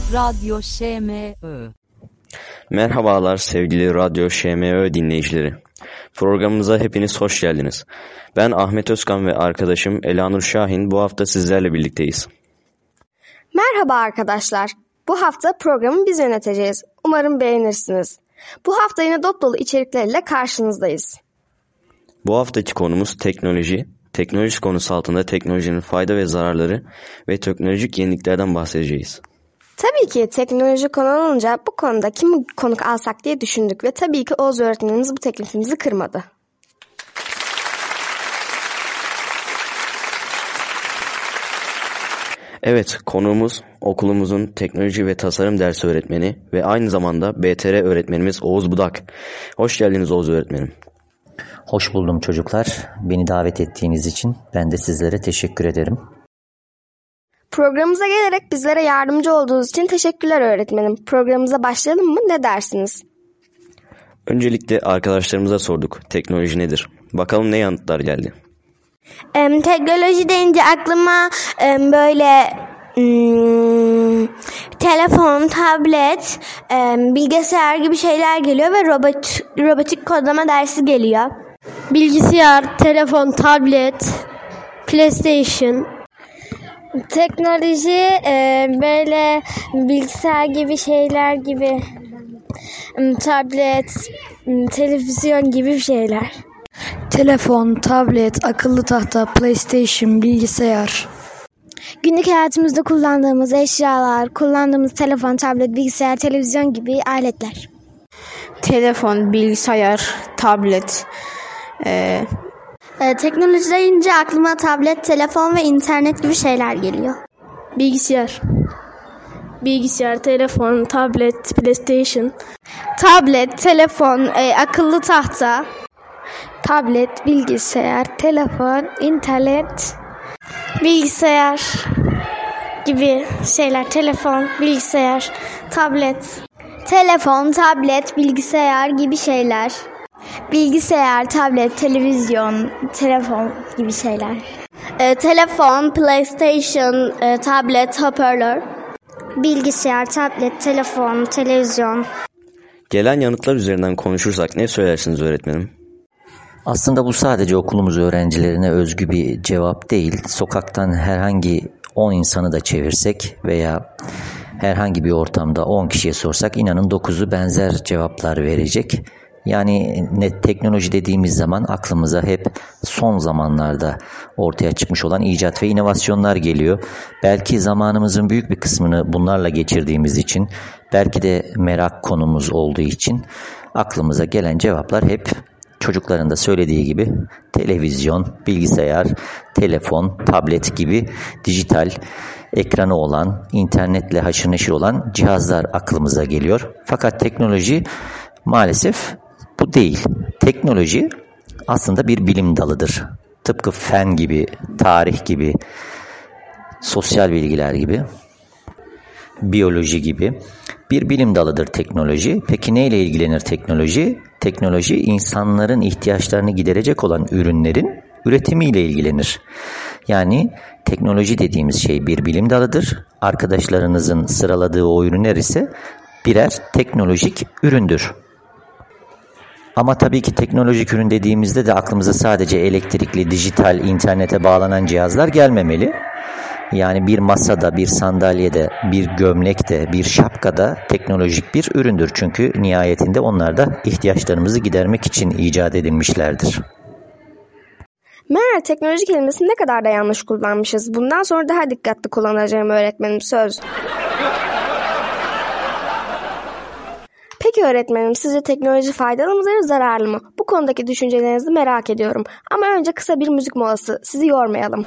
Radyo ŞMÖ. Merhabalar sevgili Radyo ŞMÖ dinleyicileri. Programımıza hepiniz hoş geldiniz. Ben Ahmet Özkan ve arkadaşım Elanur Şahin bu hafta sizlerle birlikteyiz. Merhaba arkadaşlar. Bu hafta programı biz yöneteceğiz. Umarım beğenirsiniz. Bu hafta yine dop dolu içeriklerle karşınızdayız. Bu haftaki konumuz teknoloji. Teknoloji konusu altında teknolojinin fayda ve zararları ve teknolojik yeniliklerden bahsedeceğiz. Tabii ki teknoloji konu olunca bu konuda kim konuk alsak diye düşündük ve tabii ki Oğuz öğretmenimiz bu teklifimizi kırmadı. Evet, konuğumuz okulumuzun teknoloji ve tasarım dersi öğretmeni ve aynı zamanda BTR öğretmenimiz Oğuz Budak. Hoş geldiniz Oğuz öğretmenim. Hoş buldum çocuklar. Beni davet ettiğiniz için ben de sizlere teşekkür ederim. Programımıza gelerek bizlere yardımcı olduğunuz için teşekkürler öğretmenim. Programımıza başlayalım mı? Ne dersiniz? Öncelikle arkadaşlarımıza sorduk. Teknoloji nedir? Bakalım ne yanıtlar geldi. Teknoloji deyince aklıma telefon, tablet, bilgisayar gibi şeyler geliyor ve robotik kodlama dersi geliyor. Bilgisayar, telefon, tablet, PlayStation. Teknoloji böyle bilgisayar gibi şeyler gibi, tablet, televizyon gibi şeyler. Telefon, tablet, akıllı tahta, PlayStation, bilgisayar. Günlük hayatımızda kullandığımız eşyalar, kullandığımız telefon, tablet, bilgisayar, televizyon gibi aletler. Telefon, bilgisayar, tablet. Teknoloji deyince aklıma tablet, telefon ve internet gibi şeyler geliyor. Bilgisayar, telefon, tablet, PlayStation. Tablet, telefon, akıllı tahta. Tablet, bilgisayar, telefon, internet. Bilgisayar gibi şeyler. Telefon, bilgisayar, tablet. Telefon, tablet, bilgisayar gibi şeyler. Bilgisayar, tablet, televizyon, telefon gibi şeyler. Telefon, PlayStation, tablet, hoparlör. Bilgisayar, tablet, telefon, televizyon. Gelen yanıtlar üzerinden konuşursak ne söylersiniz öğretmenim? Aslında bu sadece okulumuz öğrencilerine özgü bir cevap değil. Sokaktan herhangi 10 insanı da çevirsek veya herhangi bir ortamda 10 kişiye sorsak inanın 9'u benzer cevaplar verecek. Yani teknoloji dediğimiz zaman aklımıza hep son zamanlarda ortaya çıkmış olan icat ve inovasyonlar geliyor. Belki zamanımızın büyük bir kısmını bunlarla geçirdiğimiz için, belki de merak konumuz olduğu için aklımıza gelen cevaplar hep çocukların da söylediği gibi televizyon, bilgisayar, telefon, tablet gibi dijital ekranı olan, internetle haşır neşir olan cihazlar aklımıza geliyor. Fakat teknoloji maalesef bu değil. Teknoloji aslında bir bilim dalıdır. Tıpkı fen gibi, tarih gibi, sosyal bilgiler gibi, biyoloji gibi bir bilim dalıdır teknoloji. Peki neyle ilgilenir teknoloji? Teknoloji insanların ihtiyaçlarını giderecek olan ürünlerin üretimiyle ilgilenir. Yani teknoloji dediğimiz şey bir bilim dalıdır. Arkadaşlarınızın sıraladığı o ürünler ise birer teknolojik üründür. Ama tabii ki teknolojik ürün dediğimizde de aklımıza sadece elektrikli, dijital, internete bağlanan cihazlar gelmemeli. Yani bir masada, bir sandalyede, bir gömlekte, bir şapkada teknolojik bir üründür. Çünkü nihayetinde onlar da ihtiyaçlarımızı gidermek için icat edilmişlerdir. Meğer teknoloji kelimesini ne kadar da yanlış kullanmışız. Bundan sonra daha dikkatli kullanacağım öğretmenim, söz. Peki öğretmenim, sizce teknoloji faydalı mıdır, zararlı mı? Bu konudaki düşüncelerinizi merak ediyorum. Ama önce kısa bir müzik molası. Sizi yormayalım.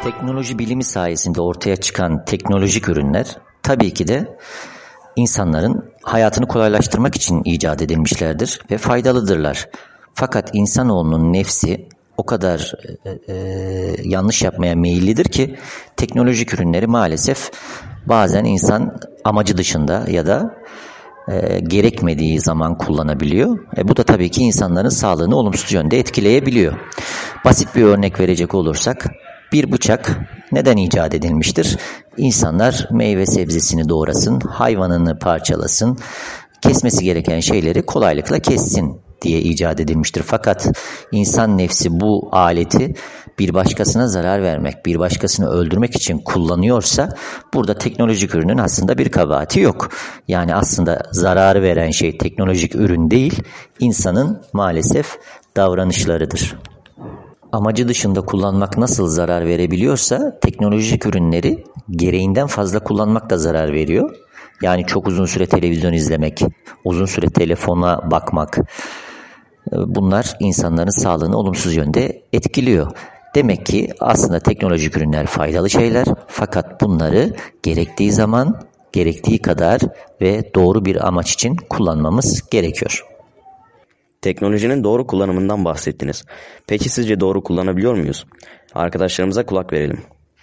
Teknoloji bilimi sayesinde ortaya çıkan teknolojik ürünler tabii ki de insanların hayatını kolaylaştırmak için icat edilmişlerdir ve faydalıdırlar. Fakat insanoğlunun nefsi o kadar yanlış yapmaya meyillidir ki teknolojik ürünleri maalesef bazen insan amacı dışında ya da gerekmediği zaman kullanabiliyor. Bu da tabii ki insanların sağlığını olumsuz yönde etkileyebiliyor. Basit bir örnek verecek olursak, bir bıçak neden icat edilmiştir? İnsanlar meyve sebzesini doğrasın, hayvanını parçalasın, kesmesi gereken şeyleri kolaylıkla kessin diye icat edilmiştir. Fakat insan nefsi bu aleti bir başkasına zarar vermek, bir başkasını öldürmek için kullanıyorsa burada teknolojik ürünün aslında bir kabahati yok. Yani aslında zararı veren şey teknolojik ürün değil, insanın maalesef davranışlarıdır. Amacı dışında kullanmak nasıl zarar verebiliyorsa teknolojik ürünleri gereğinden fazla kullanmak da zarar veriyor. Yani çok uzun süre televizyon izlemek, uzun süre telefona bakmak, bunlar insanların sağlığını olumsuz yönde etkiliyor. Demek ki aslında teknolojik ürünler faydalı şeyler, fakat bunları gerektiği zaman, gerektiği kadar ve doğru bir amaç için kullanmamız gerekiyor. Teknolojinin doğru kullanımından bahsettiniz. Peki sizce doğru kullanabiliyor muyuz? Arkadaşlarımıza kulak verelim.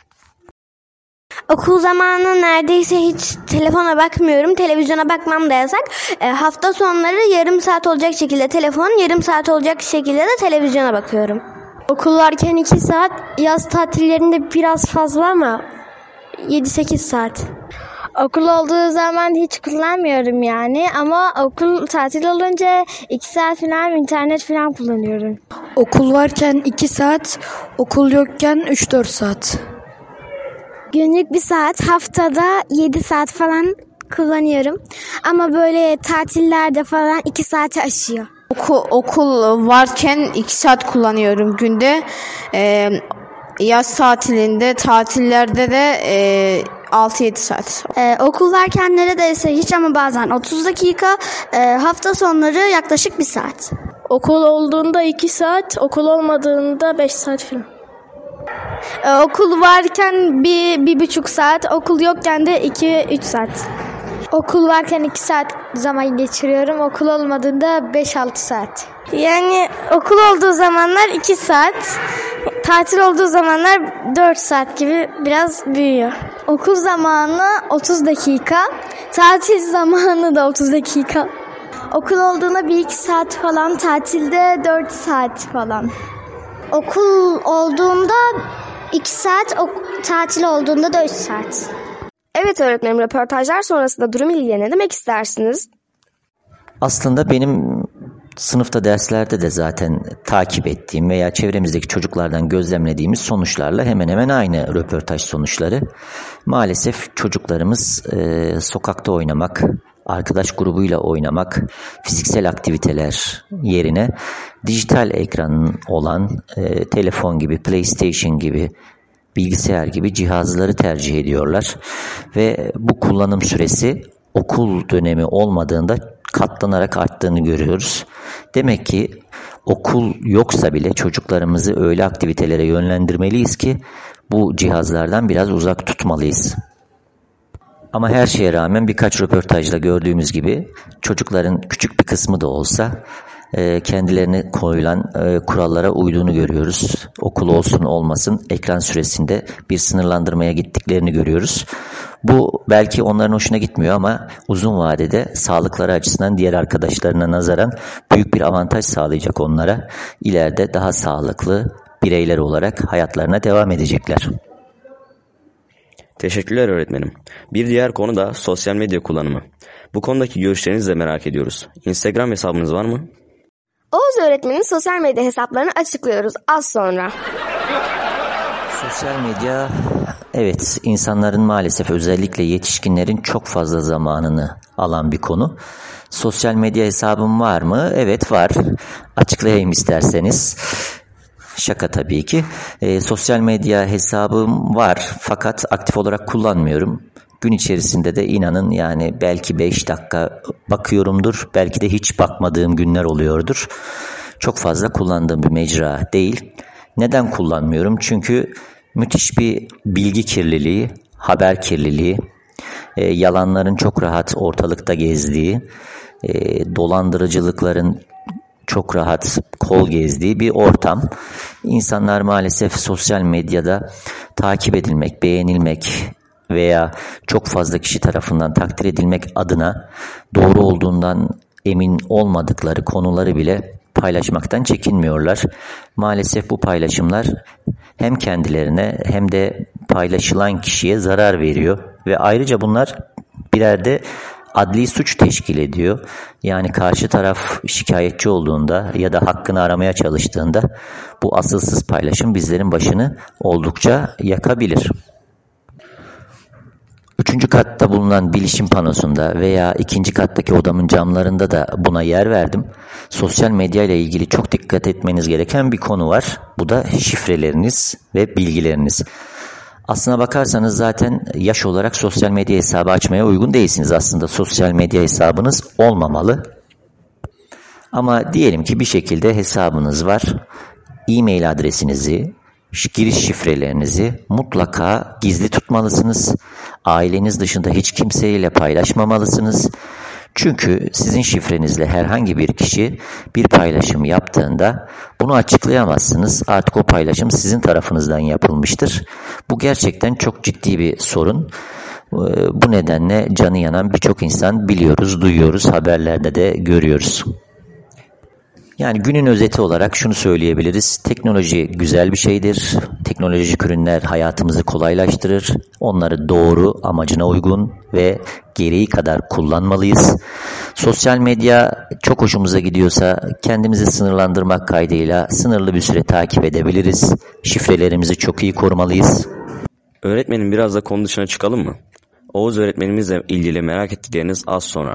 Okul zamanı neredeyse hiç telefona bakmıyorum. Televizyona bakmam da yasak. Hafta sonları yarım saat olacak şekilde telefon, yarım saat olacak şekilde de televizyona bakıyorum. Okul varken 2 saat, yaz tatillerinde biraz fazla ama 7-8 saat. Okul olduğu zaman hiç kullanmıyorum yani ama okul tatil olunca 2 saat falan internet falan kullanıyorum. Okul varken 2 saat, okul yokken 3-4 saat. Günlük 1 saat, haftada 7 saat falan kullanıyorum. Ama böyle tatillerde falan 2 saati aşıyor. Okul varken 2 saat kullanıyorum günde. Yaz tatilinde, tatillerde de 6-7 saat. Okul varken neredeyse hiç ama bazen 30 dakika, hafta sonları yaklaşık 1 saat. Okul olduğunda 2 saat, okul olmadığında 5 saat falan. Okul varken 1,5 saat, okul yokken de 2-3 saat. Okul varken 2 saat zaman geçiriyorum, okul olmadığında 5-6 saat. Yani okul olduğu zamanlar 2 saat, tatil olduğu zamanlar 4 saat gibi biraz büyüyor. Okul zamanı 30 dakika, tatil zamanı da 30 dakika. Okul olduğunda 1-2 saat falan, tatilde 4 saat falan. Okul olduğunda 2 saat, tatil olduğunda da 3 saat. Evet öğretmenim, röportajlar sonrasında durum ilgiyle ne demek istersiniz? Aslında benim sınıfta derslerde de zaten takip ettiğim veya çevremizdeki çocuklardan gözlemlediğimiz sonuçlarla hemen hemen aynı röportaj sonuçları. Maalesef çocuklarımız sokakta oynamak, arkadaş grubuyla oynamak, fiziksel aktiviteler yerine dijital ekranın olan telefon gibi, PlayStation gibi, bilgisayar gibi cihazları tercih ediyorlar. Ve bu kullanım süresi okul dönemi olmadığında katlanarak arttığını görüyoruz. Demek ki okul yoksa bile çocuklarımızı öyle aktivitelere yönlendirmeliyiz ki bu cihazlardan biraz uzak tutmalıyız. Ama her şeye rağmen birkaç röportajda gördüğümüz gibi çocukların küçük bir kısmı da olsa kendilerine koyulan kurallara uyduğunu görüyoruz. Okul olsun olmasın ekran süresinde bir sınırlandırmaya gittiklerini görüyoruz. Bu belki onların hoşuna gitmiyor ama uzun vadede sağlıkları açısından diğer arkadaşlarına nazaran büyük bir avantaj sağlayacak onlara. İleride daha sağlıklı bireyler olarak hayatlarına devam edecekler. Teşekkürler öğretmenim. Bir diğer konu da sosyal medya kullanımı. Bu konudaki görüşlerinizi de merak ediyoruz. Instagram hesabınız var mı? Oğuz öğretmenin sosyal medya hesaplarını açıklıyoruz az sonra. Sosyal medya, evet, insanların maalesef özellikle yetişkinlerin çok fazla zamanını alan bir konu. Sosyal medya hesabım var mı? Evet, var. Açıklayayım isterseniz. Şaka tabii ki. Sosyal medya hesabım var fakat aktif olarak kullanmıyorum. Gün içerisinde de inanın yani belki 5 dakika bakıyorumdur. Belki de hiç bakmadığım günler oluyordur. Çok fazla kullandığım bir mecra değil. Neden kullanmıyorum? Çünkü Müthiş bir bilgi kirliliği, haber kirliliği, yalanların çok rahat ortalıkta gezdiği, dolandırıcılıkların çok rahat kol gezdiği bir ortam. İnsanlar maalesef sosyal medyada takip edilmek, beğenilmek veya çok fazla kişi tarafından takdir edilmek adına doğru olduğundan emin olmadıkları konuları bile paylaşmaktan çekinmiyorlar. Maalesef bu paylaşımlar hem kendilerine hem de paylaşılan kişiye zarar veriyor ve ayrıca bunlar birer de adli suç teşkil ediyor. Yani karşı taraf şikayetçi olduğunda ya da hakkını aramaya çalıştığında bu asılsız paylaşım bizlerin başını oldukça yakabilir. 3. katta bulunan bilişim panosunda veya 2. kattaki odamın camlarında da buna yer verdim. Sosyal medya ile ilgili çok dikkat etmeniz gereken bir konu var. Bu da şifreleriniz ve bilgileriniz. Aslına bakarsanız zaten yaş olarak sosyal medya hesabı açmaya uygun değilsiniz. Aslında sosyal medya hesabınız olmamalı. Ama diyelim ki bir şekilde hesabınız var. E-mail adresinizi, giriş şifrelerinizi mutlaka gizli tutmalısınız. Aileniz dışında hiç kimseyle paylaşmamalısınız. Çünkü sizin şifrenizle herhangi bir kişi bir paylaşım yaptığında bunu açıklayamazsınız. Artık o paylaşım sizin tarafınızdan yapılmıştır. Bu gerçekten çok ciddi bir sorun. Bu nedenle canı yanan birçok insan biliyoruz, duyuyoruz, haberlerde de görüyoruz. Yani günün özeti olarak şunu söyleyebiliriz. Teknoloji güzel bir şeydir. Teknolojik ürünler hayatımızı kolaylaştırır. Onları doğru, amacına uygun ve gereği kadar kullanmalıyız. Sosyal medya çok hoşumuza gidiyorsa kendimizi sınırlandırmak kaydıyla sınırlı bir süre takip edebiliriz. Şifrelerimizi çok iyi korumalıyız. Öğretmenim, biraz da konu dışına çıkalım mı? Oğuz öğretmenimizle ilgili merak ettikleriniz az sonra.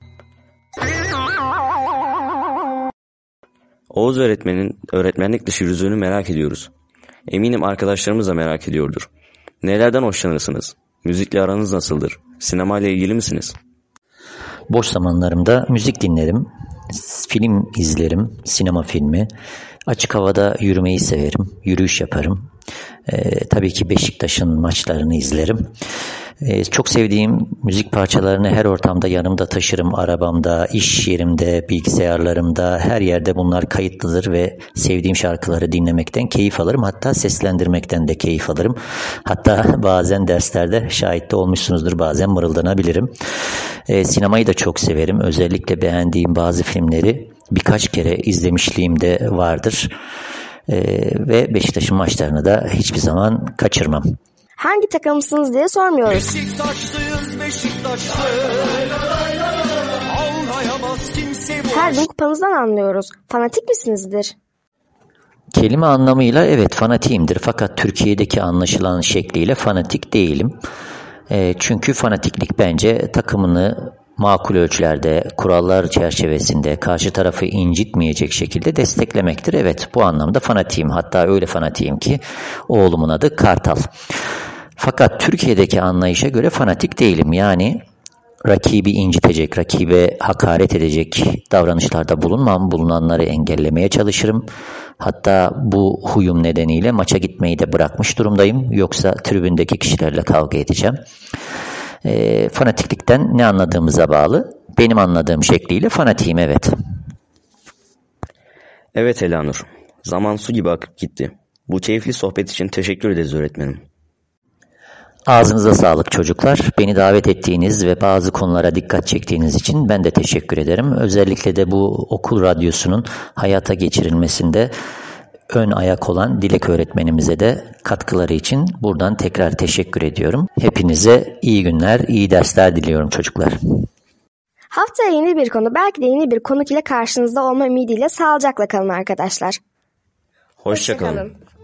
Oğuz öğretmenin öğretmenlik dışı yüzünü merak ediyoruz. Eminim arkadaşlarımız da merak ediyordur. Nelerden hoşlanırsınız? Müzikle aranız nasıldır? Sinemayla ilgili misiniz? Boş zamanlarımda müzik dinlerim, film izlerim, sinema filmi. Açık havada yürümeyi severim, yürüyüş yaparım. Tabii ki Beşiktaş'ın maçlarını izlerim. Çok sevdiğim müzik parçalarını her ortamda yanımda taşırım. Arabamda, iş yerimde, bilgisayarlarımda, her yerde bunlar kayıtlıdır ve sevdiğim şarkıları dinlemekten keyif alırım. Hatta seslendirmekten de keyif alırım. Hatta bazen derslerde şahit de olmuşsunuzdur, bazen mırıldanabilirim. Sinemayı da çok severim. Özellikle beğendiğim bazı filmleri birkaç kere izlemişliğim de vardır. Ve Beşiktaş'ın maçlarını da hiçbir zaman kaçırmam. Hangi takımsınız diye sormuyoruz. Beşiktaşlıyız, Beşiktaşlı. Anlayamaz kimse bu. Her gün kupanızdan anlıyoruz. Fanatik misinizdir? Kelime anlamıyla evet fanatiyimdir. Fakat Türkiye'deki anlaşılan şekliyle fanatik değilim. Çünkü fanatiklik bence takımını makul ölçülerde, kurallar çerçevesinde karşı tarafı incitmeyecek şekilde desteklemektir. Evet, bu anlamda fanatiyim. Hatta öyle fanatiyim ki oğlumun adı Kartal. Fakat Türkiye'deki anlayışa göre fanatik değilim. Yani rakibi incitecek, rakibe hakaret edecek davranışlarda bulunmam. Bulunanları engellemeye çalışırım. Hatta bu huyum nedeniyle maça gitmeyi de bırakmış durumdayım. Yoksa tribündeki kişilerle kavga edeceğim. Fanatiklikten ne anladığımıza bağlı. Benim anladığım şekliyle fanatiyim, evet. Evet Elanur, zaman su gibi akıp gitti. Bu keyifli sohbet için teşekkür ederiz öğretmenim. Ağzınıza sağlık çocuklar. Beni davet ettiğiniz ve bazı konulara dikkat çektiğiniz için ben de teşekkür ederim. Özellikle de bu okul radyosunun hayata geçirilmesinde ön ayak olan Dilek öğretmenimize de katkıları için buradan tekrar teşekkür ediyorum. Hepinize iyi günler, iyi dersler diliyorum çocuklar. Haftaya yeni bir konu, belki de yeni bir konuk ile karşınızda olma ümidiyle sağlıcakla kalın arkadaşlar. Hoşça kalın.